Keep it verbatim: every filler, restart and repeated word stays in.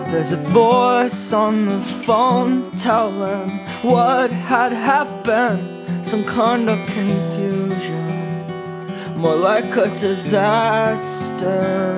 There's a voice on the phone telling what had happened. Some kind of confusion, more like a disaster.